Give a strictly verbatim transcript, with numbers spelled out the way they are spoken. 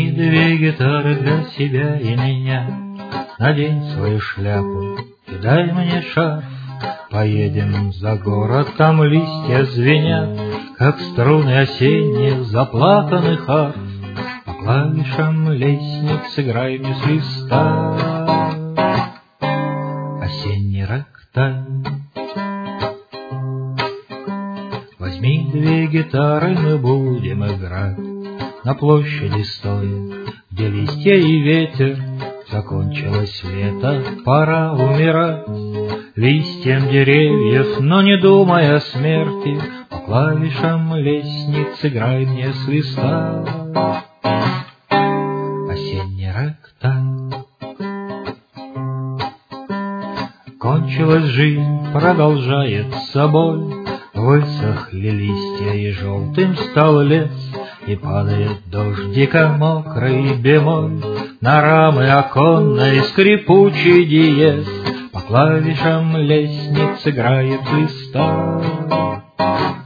Возьми две гитары для себя и меня, надень свою шляпу и дай мне шарф. Поедем за город, там листья звенят, как струны осенних заплаканных арф. По клавишам лестниц играй мне свиста осенний рагтайм. Возьми две гитары, мы будем играть на площади стоя, где листья и ветер. Закончилось лето, пора умирать листьям деревьев, но не думая о смерти. По клавишам лестниц играй мне свиста осенний рагтайм. Кончилась жизнь, продолжается боль, высохли листья и желтым стал лес, и падает дождика мокрый бемоль на рамы оконной скрипучий диез. По клавишам лестниц играет свиста